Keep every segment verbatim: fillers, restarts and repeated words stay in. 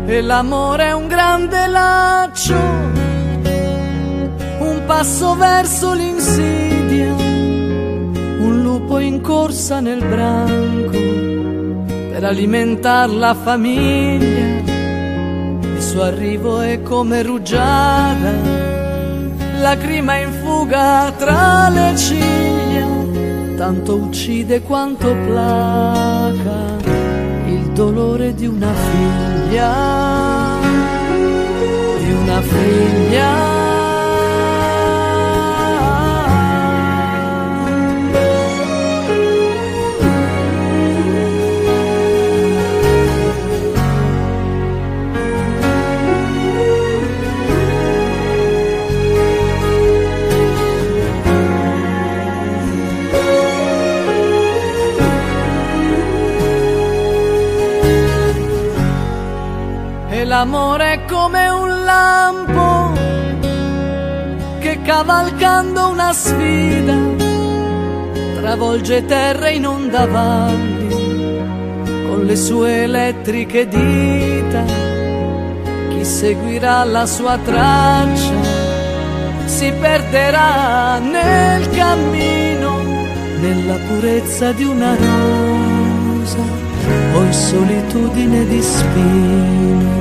E l'amore è un grande laccio, un passo verso l'insidia, un lupo in corsa nel branco per alimentar la famiglia. Il suo arrivo è come rugiada, lacrima in fuga tra le ciglia, tanto uccide quanto placa il dolore di una figlia, di una figlia. L'amore è come un lampo che cavalcando una sfida travolge terre in onda valli con le sue elettriche dita. Chi seguirà la sua traccia si perderà nel cammino, nella purezza di una rosa o in solitudine di spine.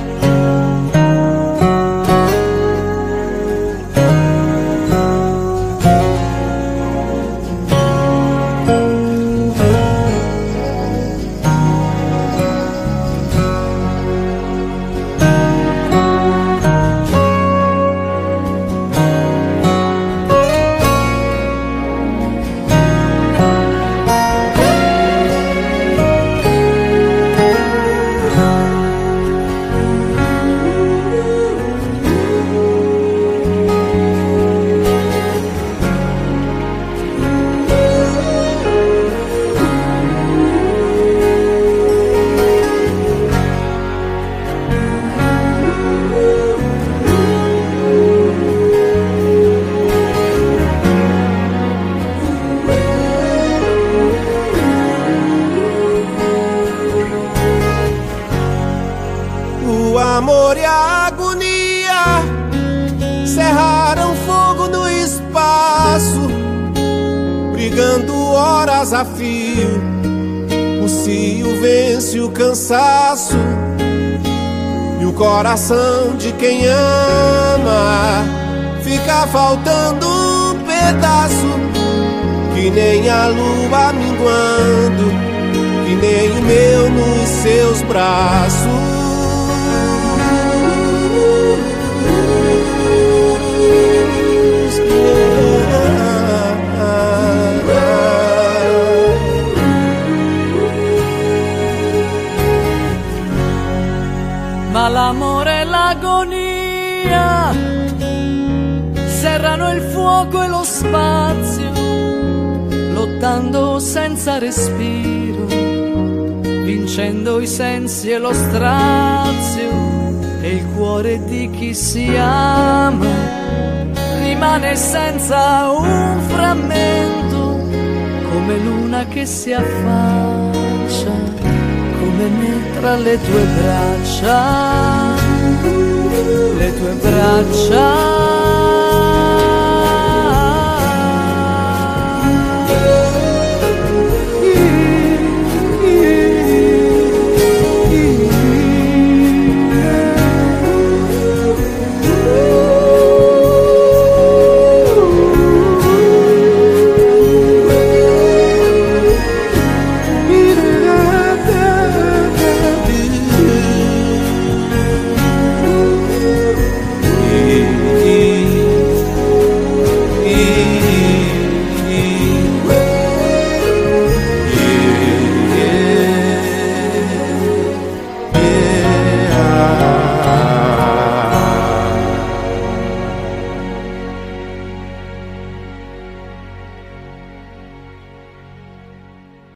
Amor e a agonia cerraram fogo no espaço, brigando horas a fio. O cio vence o cansaço e o coração de quem ama fica faltando um pedaço, que nem a lua minguando, que nem o meu nos seus braços. Ma l'amore e l'agonia serrano il fuoco e lo spazio, lottando senza respiro, vincendo i sensi e lo strazio, e il cuore di chi si ama rimane senza un frammento, come luna che si affaccia, come me tra le tue braccia, le tue braccia.